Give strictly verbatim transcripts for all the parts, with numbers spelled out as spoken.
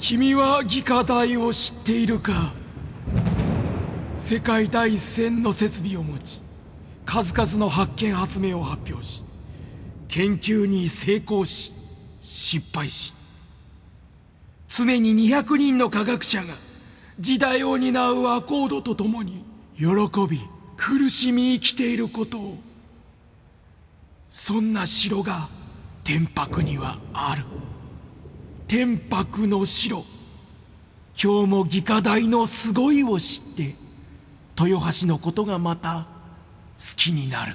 君は技科大を知っているか。世界第一線の設備を持ち、数々の発見発明を発表し、研究に成功し失敗し、常ににひゃくにんの科学者が時代を担うアコードとともに喜び苦しみ生きていることを。そんな城が天白にはある。天白の城。今日も技科大のすごいを知って豊橋のことがまた好きになる。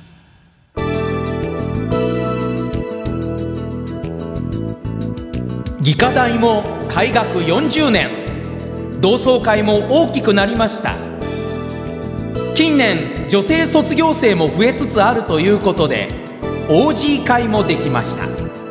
技科大も開学よんじゅうねん、同窓会も大きくなりました。近年女性卒業生も増えつつあるということで オージー 会もできました。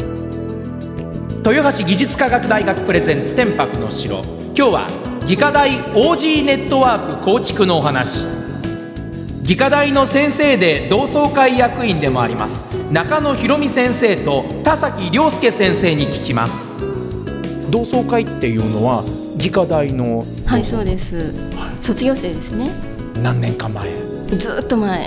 豊橋技術科学大学プレゼンツ天白の城。今日は技科大 オージー ネットワーク構築のお話。技科大の先生で同窓会役員でもあります中野博美先生と田崎亮介先生に聞きます。同窓会っていうのは技科大の。 はい、そうです、はい、卒業生ですね。 何年か前。 ずっと前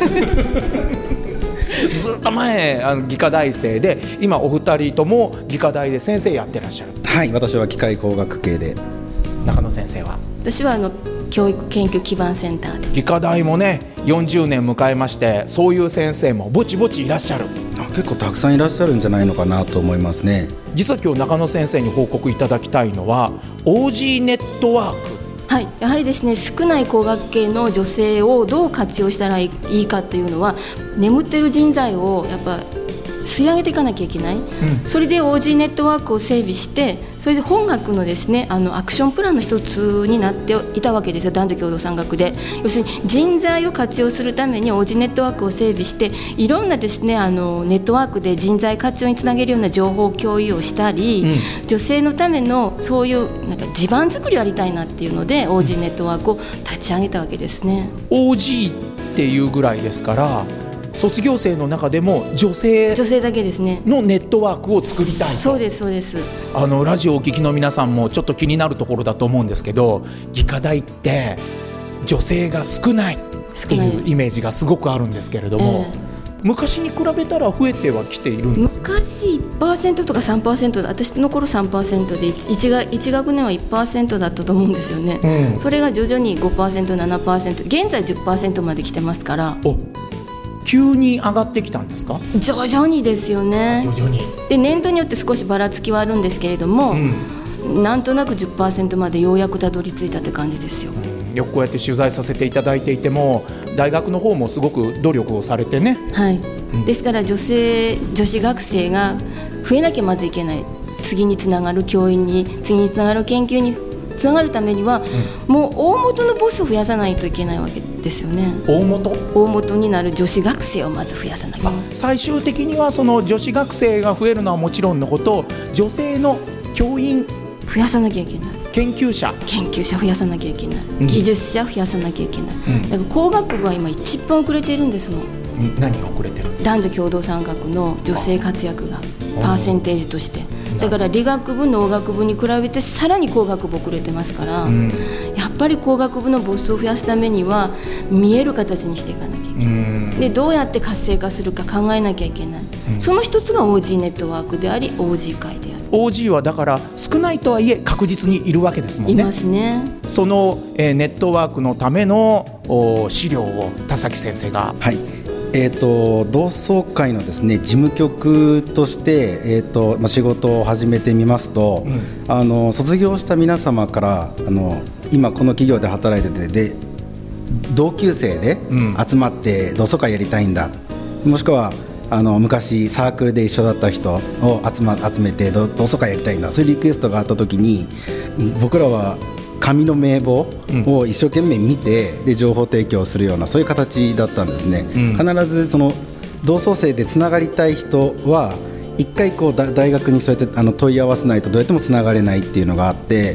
ずっと前、あの技科大生で、今お二人とも技科大で先生やってらっしゃる。 はい、私は機械工学系で。 中野先生は。 私はあの教育研究基盤センターで。 技科大もねよんじゅうねん迎えまして、そういう先生もぼちぼちいらっしゃる。 あ、結構たくさんいらっしゃるんじゃないのかなと思いますね。 実は今日中野先生に報告いただきたいのは オージー ネットワーク。 はい、やはりですね、少ない工学系の女性をどう活用したらいいかというのは、眠ってる人材をやっぱ吸い上げていかなきゃいけない、うん、それで オージー ネットワークを整備して、それで本学のですね、あのアクションプランの一つになっていたわけですよ。男女共同産学で、要するに人材を活用するために オージー ネットワークを整備して、いろんなですね、あのネットワークで人材活用につなげるような情報共有をしたり、うん、女性のためのそういうなんか地盤作りをやりたいなっていうので オージー ネットワークを立ち上げたわけですね。 オージー っていうぐらいですから、卒業生の中でも女性女性だけですねのネットワークを作りたいと。 そうですそうです。 あのラジオをお聞きの皆さんもちょっと気になるところだと思うんですけど、技科大って女性が少ないっていうイメージがすごくあるんですけれども、えー、昔に比べたら増えてはきているんですか？ 昔 いちパーセント とか さんパーセント、私の頃 さんパーセント で 1, がいち学年は いちパーセント だったと思うんですよね、うん、それが徐々に ごパーセント、ななパーセント、現在 じゅっパーセント まで来てますから。 お、急に上がってきたんですか？ 徐々にですよね。 徐々にで、年度によって少しばらつきはあるんですけれども、うん、なんとなく じゅっパーセント までようやくたどり着いたって感じですよ、 うん、よくこうやって取材させていただいていても、大学の方もすごく努力をされてね、 はい、うん、ですから女性女子学生が増えなきゃまずいけない。次につながる教員に、次につながる研究につながるためには、うん、もう大元のボスを増やさないといけないわけですよね。 大元大元になる女子学生をまず増やさなきゃ。 最終的にはその女子学生が増えるのはもちろんのこと、女性の教員増やさなきゃいけない。 研究者研究者増やさなきゃいけない、うん、技術者増やさなきゃいけない、うん、だから工学部は今一番遅れているんですもん。 何が遅れてるんですか？ 男女共同産学の女性活躍がパーセンテージとして。だから理学部農学部に比べてさらに工学部遅れてますから、うん、やっぱり工学部のボスを増やすためには見える形にしていかなきゃいけない、うん、でどうやって活性化するか考えなきゃいけない、うん、その一つが オージー ネットワークであり オージー 会である。 オージー はだから少ないとはいえ確実にいるわけですもんね。 いますね。 その、えー、ネットワークのための資料を田崎先生が、 はい、えー、と同窓会のですね、事務局として、えーとまあ、仕事を始めてみますと、うん、あの卒業した皆様からあの今この企業で働いてて、で同級生で集まって同窓会やりたいんだ、うん、もしくはあの昔サークルで一緒だった人を集, ま集めて同窓会やりたいんだ、そういうリクエストがあった時に、僕らは紙の名簿を一生懸命見て、うん、で情報提供するようなそういう形だったんですね、うん、必ずその同窓生でつながりたい人は一回こう大学にそうやってあの問い合わせないとどうやってもつながれないっていうのがあって、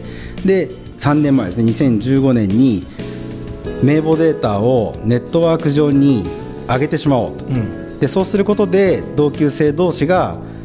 でさんねんまえですね、にせんじゅうごねんに名簿データをネットワーク上に上げてしまおうと、うん、でそうすることで同級生同士が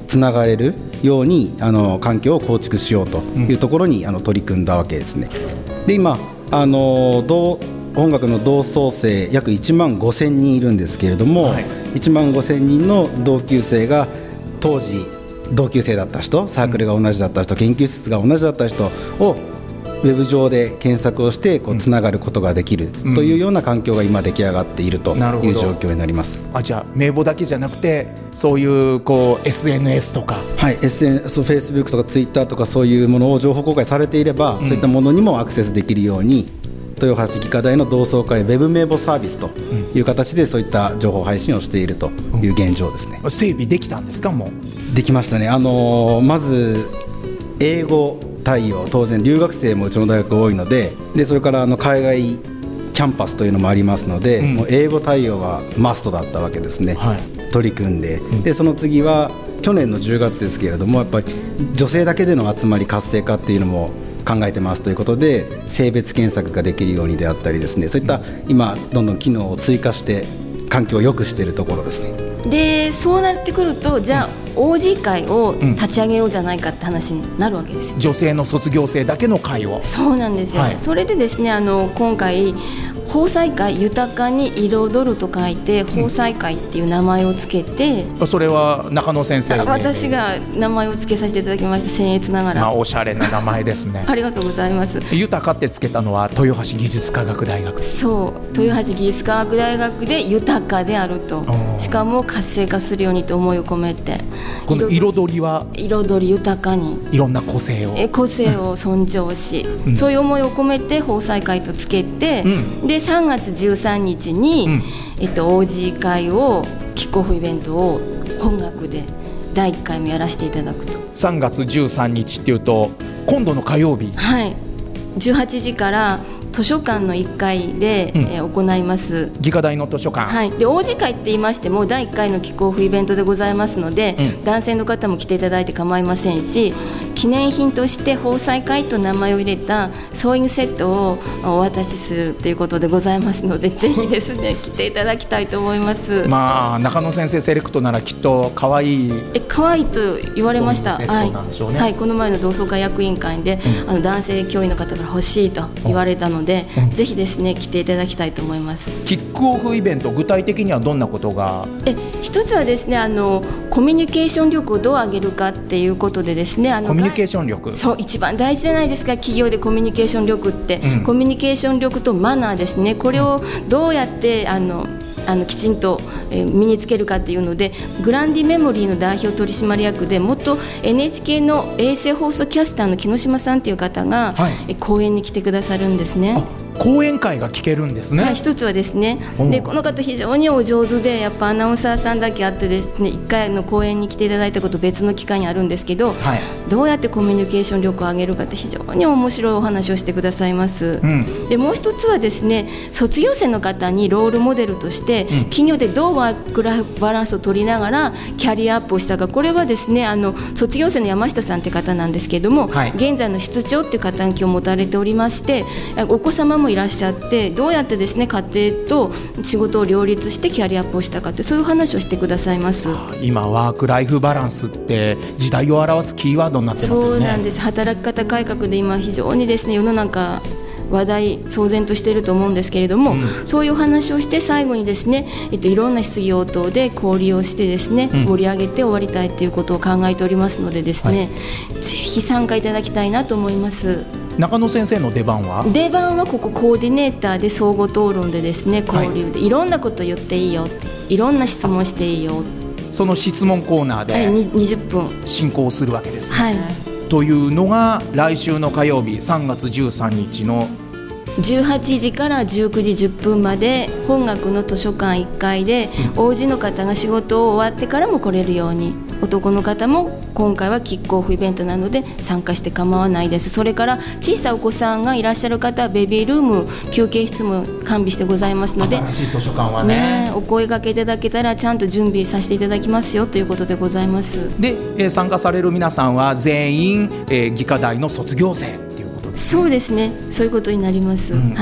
つながれるようにあの環境を構築しようというところに、うん、あの取り組んだわけですね。で今あの同音楽の同窓生約いちまんごせんにんいるんですけれども、はい、いちまんごせんにんの同級生が当時同級生だった人、サークルが同じだった人、うん、研究室が同じだった人をウェブ上で検索をしてこうつながることができるというような環境が今出来上がっているという状況になります。 あ、じゃあ名簿だけじゃなくてそういうこう エスエヌエス とか、 はい、エスエヌエス、Facebook とか Twitter とかそういうものを情報公開されていれば、うん、そういったものにもアクセスできるように豊橋技科大の同窓会ウェブ名簿サービスという形でそういった情報配信をしているという現状ですね。 うん、整備できたんですか？もうできましたね。あのー、まず英語対応、当然留学生もうちの大学多いので、でそれからあの海外キャンパスというのもありますので、うん、もう英語対応はマストだったわけですね。はい、取り組んで、うん、でその次は去年のじゅうがつですけれども、やっぱり女性だけでの集まり活性化っていうのも考えてますということで、性別検索ができるようにであったりですね、そういった今どんどん機能を追加して環境を良くしているところですね。 でそうなってくると、じゃあ オージー 会を立ち上げようじゃないかって話になるわけですよ。 女性の卒業生だけの会を。 そうなんですよ、はい、それでですね、あの今回豊彩会、豊かに彩ると書いて豊彩会っていう名前をつけて、 うん、それは中野先生に私が名前をつけさせていただきました。僭越ながら、 まあ、おしゃれな名前ですね。 ありがとうございます。 豊かってつけたのは豊橋技術科学大学。 そう豊橋技術科学大学で豊かであると、しかも活性化するようにと思いを込めて、 この彩りは彩り豊かにいろんな個性を個性を尊重し、うん、そういう思いを込めて豊彩会とつけて、うん、でさんがつじゅうさんにちに、うん、えっと、オージー 会をキックオフイベントを本学でだいいっかいめやらせていただくと。 さんがつじゅうさんにちっていうと今度の火曜日、 はい、じゅうはちじから図書館のいっかいで、うん、えー、行います。 技科大の図書館、 はい、で オージー 会って言いましてもだいいっかいのキックオフイベントでございますので、うん、男性の方も来ていただいて構いませんし、記念品として豊彩会と名前を入れたソーイングセットをお渡しするということでございますので、ぜひですね来ていただきたいと思います。 まあ中野先生セレクトならきっと可愛いえ可愛いと言われました。 ソーイングセットなんでしょうね。 はいはい、この前の同窓会役員会で、うん、あの男性教員の方から欲しいと言われたので、うん、ぜひですね来ていただきたいと思います。 キックオフイベント、具体的にはどんなことが？ え一つはですね、あのコミュニケーション力をどう上げるかっていうことでですね、あのコミュニケーション力、 そう一番大事じゃないですか。企業でコミュニケーション力って、うん、コミュニケーション力とマナーですね。これをどうやってあのあのきちんと、えー、身につけるかっていうので、グランディメモリーの代表取締役で元 エヌエイチケー の衛星放送キャスターの木下さんっていう方が、はい、え講演に来てくださるんですね。 講演会が聞けるんですね。 はい、一つはですね、でこの方非常にお上手で、やっぱアナウンサーさんだけあってですね、いっかいの講演に来ていただいたこと別の機会にあるんですけど、はい、どうやってコミュニケーション力を上げるかって非常に面白いお話をしてくださいます。うん、でもう一つはですね、卒業生の方にロールモデルとして、うん、企業でどうワークライフバランスを取りながらキャリアアップをしたか。これはですね、あの卒業生の山下さんって方なんですけども、はい、現在の室長っていう肩書きを持たれておりまして、お子様もいらっしゃって、どうやってですね家庭と仕事を両立してキャリアアップをしたかって、そういう話をしてくださいます。 今ワークライフバランスって時代を表すキーワードになってますよね。 そうなんです。働き方改革で今非常にですね世の中話題騒然としていると思うんですけれども、うん、そういうお話をして最後にですね、えっと、いろんな質疑応答で交流をしてですね、うん、盛り上げて終わりたいということを考えておりますのでですね、はい、ぜひ参加いただきたいなと思います。 中野先生の出番は出番はここコーディネーターで相互討論でですね、交流で、はい、いろんなこと言っていいよって、いろんな質問していいよ、 その質問コーナーで、 はい、にじゅっぷん進行するわけです、ね、 はい、 というのが来週の火曜日さんがつじゅうさんにちのじゅうはちじからじゅうくじじゅっぷんまで本学の図書館いっかいで、うん、王子の方が仕事を終わってからも来れるように、男の方も今回はキックオフイベントなので参加して構わないです。それから小さいお子さんがいらっしゃる方はベビールーム、休憩室も完備してございますので、 新しい図書館は ね, ねお声掛けいただけたらちゃんと準備させていただきますよということでございます。 で、えー、参加される皆さんは全員、えー、技科大の卒業生っていうことですね。 そうですね、そういうことになります、うん、はい。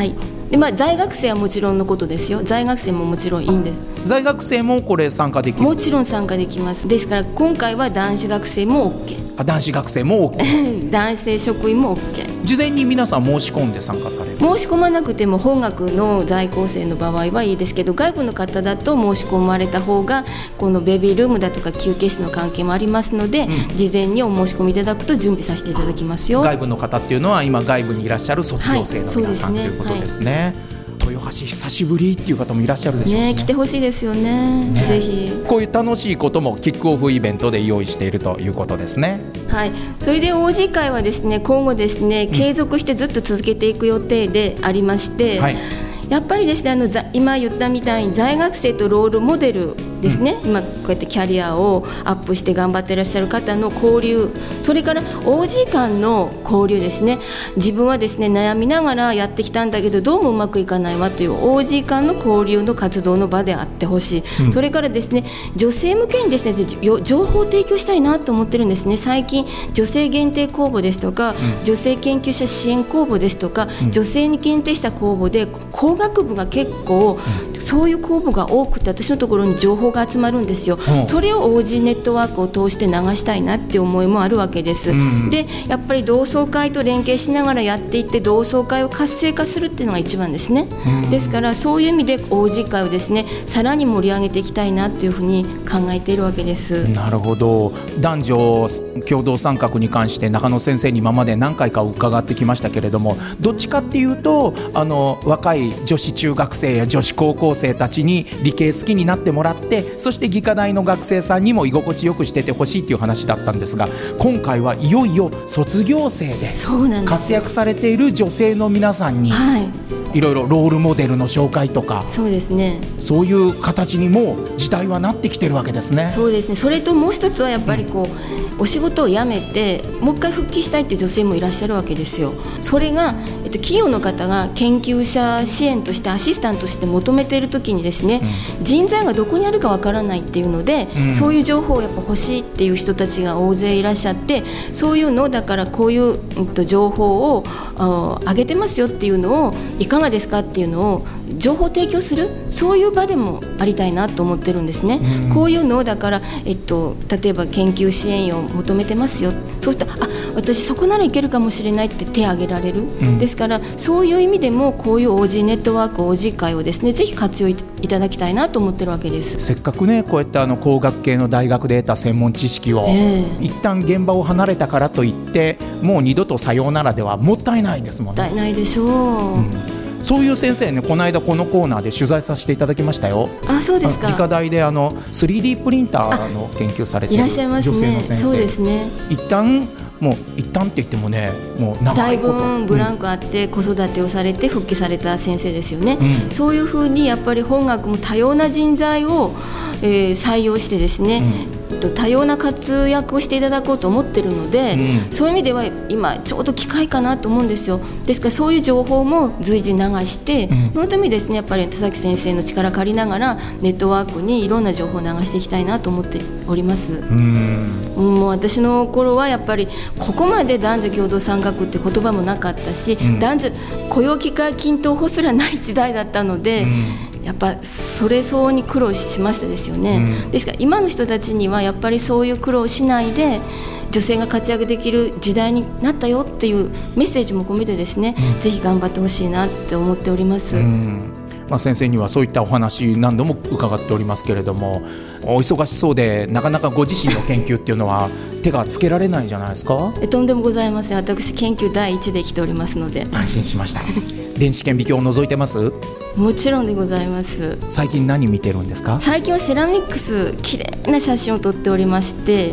で、まあ、在学生はもちろんのことですよ。在学生ももちろんいいんです。 在学生もこれ参加できる？ もちろん参加できます。ですから今回は男子学生も OK。 あ、男子学生も OK 男性職員も OK。 事前に皆さん申し込んで参加される？ 申し込まなくても本学の在校生の場合はいいですけど、外部の方だと申し込まれた方がこのベビールームだとか休憩室の関係もありますので、うん、事前にお申し込みいただくと準備させていただきますよ。 外部の方っていうのは今外部にいらっしゃる卒業生の皆さん、はい、ということですね、はい、豊橋久しぶりっていう方もいらっしゃるでしょうしね。 ね、来てほしいですよ ね, ねぜひ。 こういう楽しいこともキックオフイベントで用意しているということですね。 はい、それで オージー 会はですね、今後ですね、継続してずっと続けていく予定でありまして、うん、はい、やっぱりですね、あの今言ったみたいに在学生とロールモデルですね、うん、今こうやってキャリアをアップして頑張っていらっしゃる方の交流、それから オージー 間の交流ですね。自分はですね悩みながらやってきたんだけどどうもうまくいかないわという オージー 間の交流の活動の場であってほしい、うん、それからですね女性向けにですね情報を提供したいなと思ってるんですね。最近女性限定公募ですとか、うん、女性研究者支援公募ですとか、うん、女性に限定した公募で工学部が結構、うん、そういう公募が多くて私のところに情報が集まるんですよ、うん、それを オージー ネットワークを通して流したいなっていう思いもあるわけです、うん、でやっぱり同窓会と連携しながらやっていって同窓会を活性化するっていうのが一番ですね、うん、ですからそういう意味で オージー 会をですねさらに盛り上げていきたいなというふうに考えているわけです。 なるほど。男女共同参画に関して中野先生に今まで何回か伺ってきましたけれども、どっちかっていうとあの若い女子中学生や女子高校生たちに理系好きになってもらって、そして技科大の学生さんにも居心地よくしててほしいっていう話だったんですが、今回はいよいよ卒業生で活躍されている女性の皆さんにいろいろロールモデルの紹介とか、 そうですね、 そういう形にも時代はなってきてるわけですね。 そうですね。それともう一つはやっぱりこう、うん、お仕事を辞めてもう一回復帰したいっていう女性もいらっしゃるわけですよ。それが、えっと、企業の方が研究者支援としてアシスタントとして求めているときにですね、うん、人材がどこにあるかわからないっていうので、うん、そういう情報をやっぱ欲しいっていう人たちが大勢いらっしゃって、そういうのだからこういう、うん、と情報をあ上げてますよっていうのをいかがですかっていうのを情報提供する、そういう場でもありたいなと思ってるんですね、うん、こういうのをだから、えっと、例えば研究支援を求めてますよ、そうするとあ私そこならいけるかもしれないって手を挙げられる、うん、ですからそういう意味でもこういう オージー ネットワーク オージー 会をですねぜひ活用いただきたいなと思ってるわけです。 せっかくねこうやってあの工学系の大学で得た専門知識を、えー、一旦現場を離れたからといってもう二度とさようならではもったいないですもんね。 もったいないでしょう、うん、 そういう先生ね、この間このコーナーで取材させていただきましたよ。 あ、そうですか。 理科大であの スリーディー プリンターの研究されている女性の先生、いらっしゃいますね。そうですね。一旦もう一旦って言ってもね、もう長いことだいぶブランクあって子育てをされて復帰された先生ですよね、うん、そういうふうにやっぱり本学も多様な人材を、えー、採用してですね、うん、多様な活躍をしていただこうと思っているので、うん、そういう意味では今ちょうど機会かなと思うんですよ。ですからそういう情報も随時流して、うん、そのためにですねやっぱり田崎先生の力借りながらネットワークにいろんな情報を流していきたいなと思っております。うん、もう私の頃はやっぱりここまで男女共同参画って言葉もなかったし、うん、男女雇用機会均等法すらない時代だったので、うん、やっぱそれ相応に苦労しましたですよね、うん、ですから今の人たちにはやっぱりそういう苦労しないで女性が活躍できる時代になったよっていうメッセージも込めてですね、うん、ぜひ頑張ってほしいなって思っております、うん。 まあ、先生にはそういったお話何度も伺っておりますけれども、お忙しそうでなかなかご自身の研究っていうのは手がつけられないんじゃないですか？ えとんでもございません。私研究第一で来ておりますので安心しました電子顕微鏡を覗いてます？ もちろんでございます。 最近何見てるんですか？ 最近はセラミックス綺麗な写真を撮っておりまして。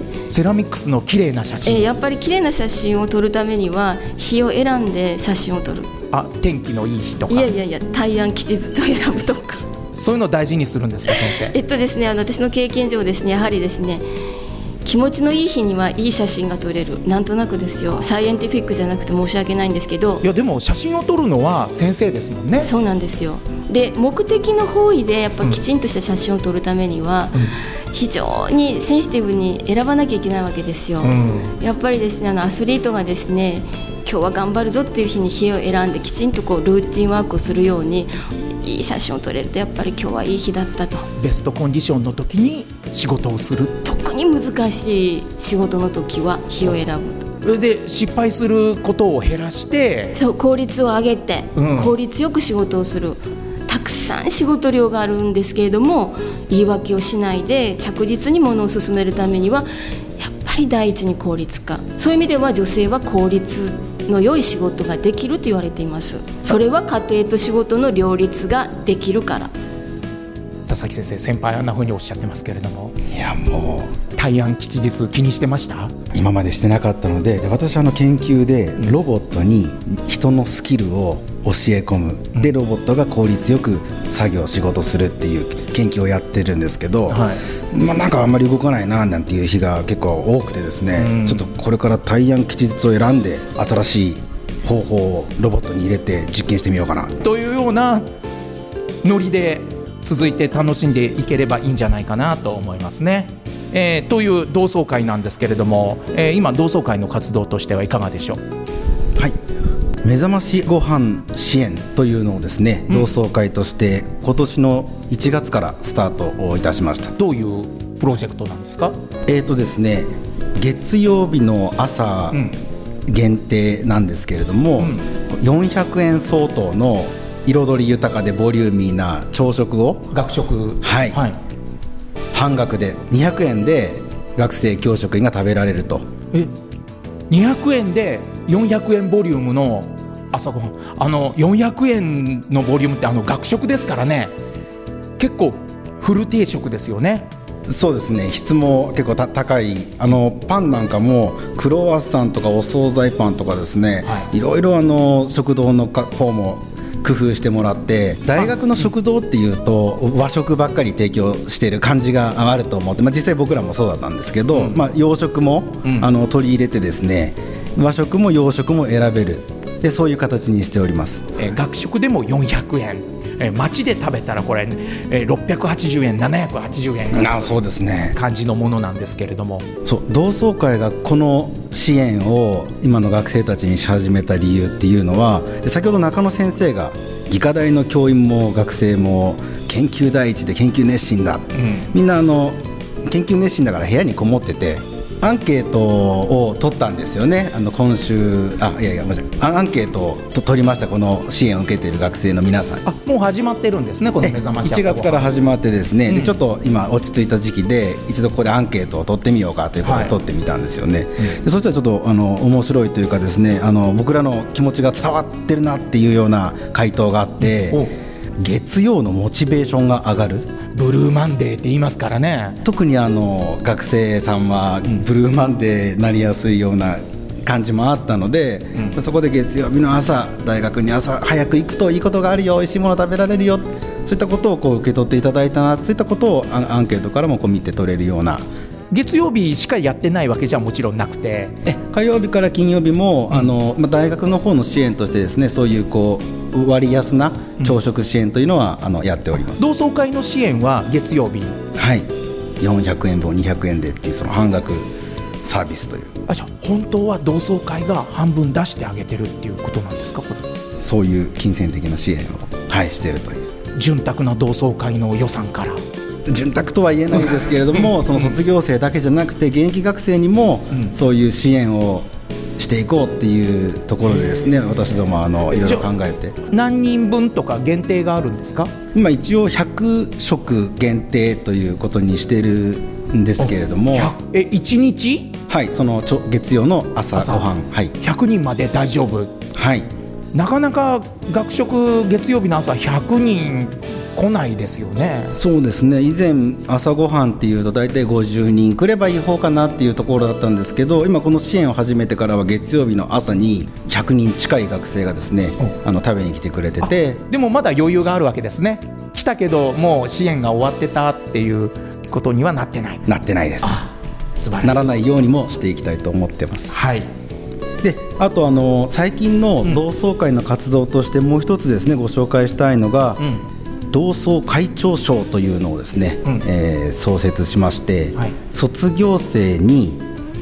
セラミックスの綺麗な写真、 えー、やっぱり綺麗な写真を撮るためには日を選んで写真を撮る。 あ、天気のいい日とか。 いやいやいや、大安吉日と選ぶとかそういうのを大事にするんですか、先生？ えっとですね、あの私の経験上ですね、やはりですね気持ちのいい日にはいい写真が撮れる、なんとなくですよ。サイエンティフィックじゃなくて申し訳ないんですけど。 いやでも写真を撮るのは先生ですもんね。 そうなんですよ。で目的の方位でやっぱきちんとした写真を撮るためには、うん、非常にセンシティブに選ばなきゃいけないわけですよ、うん、やっぱりですねあのアスリートがですね日は頑張るぞっていう日に日を選んできちんとこうルーティンワークをするようにいい写真を撮れるとやっぱり今日はいい日だったと。 ベストコンディションの時に仕事をする。 特に難しい仕事の時は日を選ぶと。 それで失敗することを減らして、 そう効率を上げて、 うん、効率よく仕事をする。たくさん仕事量があるんですけれども言い訳をしないで着実にものを進めるためにはやっぱり第一に効率化。そういう意味では女性は効率の良い仕事ができると言われています。それは家庭と仕事の両立ができるから。 田崎先生、先輩あんな風におっしゃってますけれども、 いやもう大安吉日気にしてました？ 今までしてなかったの で, で私はあの研究でロボットに人のスキルを教え込む、うん、でロボットが効率よく作業仕事するっていう研究をやってるんですけど、はい、まあ、なんかあんまり動かないななんていう日が結構多くてですね、うん、ちょっとこれから大安吉日を選んで新しい方法をロボットに入れて実験してみようかなというようなノリで続いて楽しんでいければいいんじゃないかなと思いますね。えー、という同窓会なんですけれども、えー、今同窓会の活動としてはいかがでしょう？ はい、目覚ましごはん支援というのをですね、うん、同窓会として今年のいちがつからスタートをいたしました。 どういうプロジェクトなんですか？ えーとですね、月曜日の朝限定なんですけれども、うん、よんひゃくえん相当の彩り豊かでボリューミーな朝食を学食、 はいはい、半額でにひゃくえんで学生教職員が食べられると。 えにひゃくえんでよんひゃくえんボリュームの朝ごはん、あのよんひゃくえんのボリュームってあの学食ですからね、結構フル定食ですよね。 そうですね、質も結構た高い。あのパンなんかもクロワッサンとかお惣菜パンとかですね、はい、いろいろあの食堂の方も工夫してもらって、大学の食堂っていうと和食ばっかり提供している感じがあると思って、まあ、実際僕らもそうだったんですけど、うん、まあ、洋食も、うん、あの取り入れてですね、和食も洋食も選べる、でそういう形にしております。 えー、学食でもよんひゃくえん、えー、街で食べたらこれ、えー、ろっぴゃくはちじゅうえんななひゃくはちじゅうえんがそうですね感じのものなんですけれども、 そう同窓会がこの支援を今の学生たちにし始めた理由っていうのは、先ほど中野先生が技科大の教員も学生も研究第一で研究熱心だ、うん、みんなあの研究熱心だから部屋にこもっててアンケートを取ったんですよね。あの今週あいやいやごめんなさい、アンケートを取りました。この支援を受けている学生の皆さん。 あ、もう始まってるんですね、この目覚まし朝ごはん。 いちがつから始まってですね、うん、でちょっと今落ち着いた時期で一度ここでアンケートを取ってみようかということで取ってみたんですよね、はい、うん、でそしたらちょっとあの面白いというかですね、あの僕らの気持ちが伝わってるなっていうような回答があって、うん、月曜のモチベーションが上がる。 ブルーマンデーって言いますからね。 特にあの学生さんはブルーマンデーになりやすいような感じもあったので、うん、そこで月曜日の朝大学に朝早く行くといいことがあるよ、おいしいもの食べられるよ、そういったことをこう受け取っていただいたな、そういったことをアンケートからもこう見て取れるような。 月曜日しかやってないわけじゃもちろんなくて、 え火曜日から金曜日も、うん、あのまあ、大学の方の支援としてですね、そういうこう割安な朝食支援というのは、うん、あのやっております。 同窓会の支援は月曜日、 はい、よんひゃくえん分にひゃくえんでっていうその半額サービスという。 あ、じゃあ本当は同窓会が半分出してあげてるっていうことなんですか？これそういう金銭的な支援を、はい、しているという潤沢な同窓会の予算から。 潤沢とは言えないですけれども、その卒業生だけじゃなくて現役学生にもそういう支援をしていこうっていうところでですね、私どもあのいろいろ考えて。 何人分とか限定があるんですか？ 今一応ひゃくしょく限定ということにしているんですけれども、 えいちにち、 はい、そのちょ月曜の朝ごはん、はい、 ひゃくにんまで大丈夫、 はい、 なかなか学食月曜日の朝ひゃくにん来ないですよね。 そうですね、以前朝ごはんっていうと大体ごじゅうにん来ればいい方かなっていうところだったんですけど、今この支援を始めてからは月曜日の朝にひゃくにん近い学生がですね、あの食べに来てくれてて。 でもまだ余裕があるわけですね。来たけどもう支援が終わってたっていうことにはなってない。 なってないです。 素晴らしい。 ならないようにもしていきたいと思ってます。 はい。 であとあの最近の同窓会の活動としてもう一つですね、ご紹介したいのが、うん、同窓会長賞というのをですね、うん、えー、創設しまして、はい、卒業生に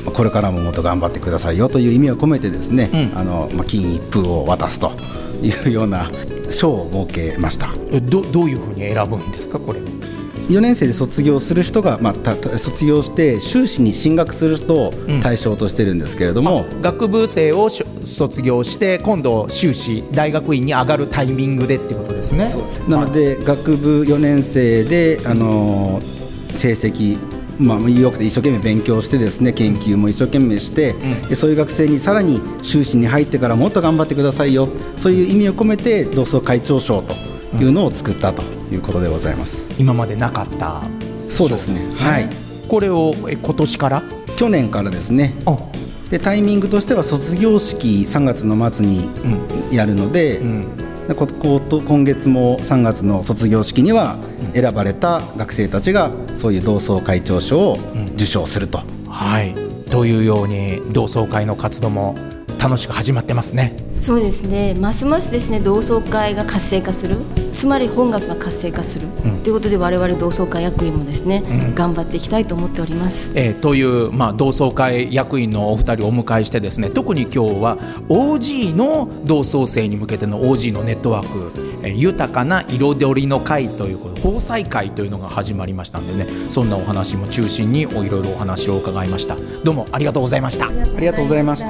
これからももっと頑張ってくださいよという意味を込めてですね、うん、あのまあ、金一封を渡すというような賞を設けました。 え ど, どういうふうに選ぶんですかこれ。 よねん生で卒業する人が、まあ、たた卒業して修士に進学する人を対象としてるんですけれども、 うん、学部生を卒業して今度修士大学院に上がるタイミングでっていうことですね。 そうです。なので、はい、学部よねん生で、あのー、成績まあ、よくて一生懸命勉強してですね、研究も一生懸命して、うん、でそういう学生にさらに修士に入ってからもっと頑張ってくださいよ、そういう意味を込めて同窓会長賞というのを作ったということでございます、 うん、今までなかったそうですね、はい、 これをえ今年から去年からですね。でタイミングとしては卒業式さんがつの末にやるので、うんうんここと今月もさんがつの卒業式には選ばれた学生たちがそういう同窓会長賞を受賞すると、 うんはい、というように同窓会の活動も楽しく始まってますね。 そうですね、ますますですね同窓会が活性化する、つまり本学が活性化する、うん、ということで我々同窓会役員もですね、うん、頑張っていきたいと思っております、 えー、という、まあ、同窓会役員のお二人をお迎えしてですね、特に今日は オージー の同窓生に向けての オージー のネットワーク、えー、豊かな彩りの会ということ豊祭会というのが始まりましたんでね、そんなお話も中心にいろいろお話を伺いました。どうもありがとうございました。 ありがとうございました。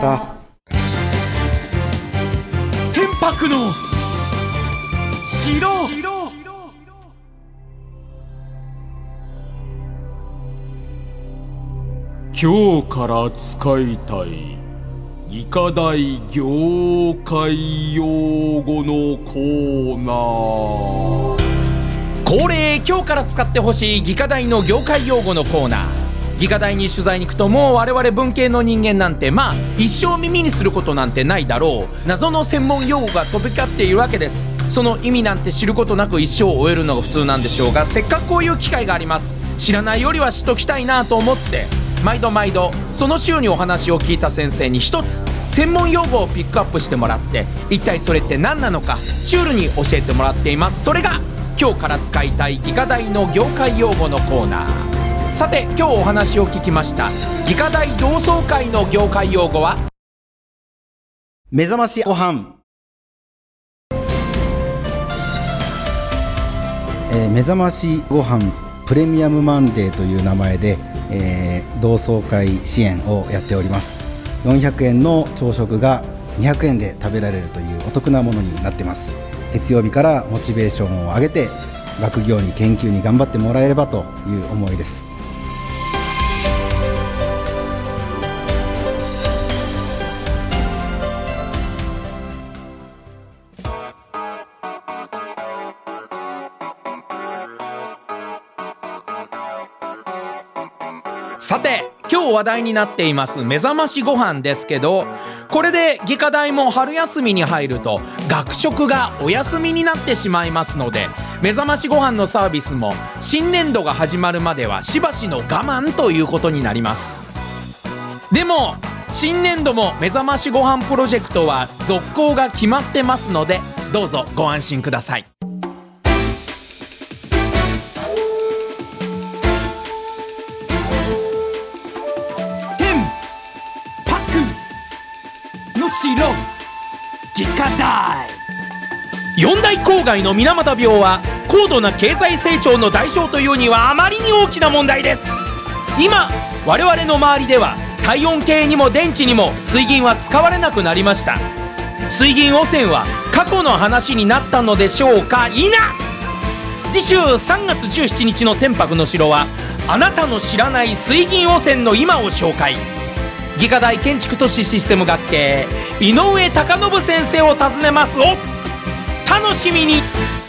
天白の城。今日から使いたい技科大業界用語のコーナー。 恒例今日から使ってほしい技科大の業界用語のコーナー。技科大に取材に行くともう我々文系の人間なんてまあ一生耳にすることなんてないだろう謎の専門用語が飛び交っているわけです。その意味なんて知ることなく一生を終えるのが普通なんでしょうが、せっかくこういう機会があります。知らないよりは知っときたいなと思って毎度毎度その週にお話を聞いた先生に一つ専門用語をピックアップしてもらって、一体それって何なのかシュールに教えてもらっています。それが今日から使いたい技科大の業界用語のコーナー。さて今日お話を聞きました技科大同窓会の業界用語は目覚ましごはん、えー、目覚ましごはんプレミアムマンデーという名前で、えー、同窓会支援をやっております。よんひゃくえんの朝食がにひゃくえんで食べられるというお得なものになってます。月曜日からモチベーションを上げて学業に研究に頑張ってもらえればという思いです。 さて今日話題になっています目覚ましご飯ですけど、これで技科大も春休みに入ると学食がお休みになってしまいますので、目覚ましご飯のサービスも新年度が始まるまではしばしの我慢ということになります。でも新年度も目覚ましご飯プロジェクトは続行が決まってますので、どうぞご安心ください。 城技科大四大公害の水俣病は高度な経済成長の代償というにはあまりに大きな問題です。今我々の周りでは体温計にも電池にも水銀は使われなくなりました。水銀汚染は過去の話になったのでしょうか否。次週さんがつじゅうしちにちの天白の城はあなたの知らない水銀汚染の今を紹介。技科大建築都市システム学系井上貴信先生を訪ねます。お楽しみに。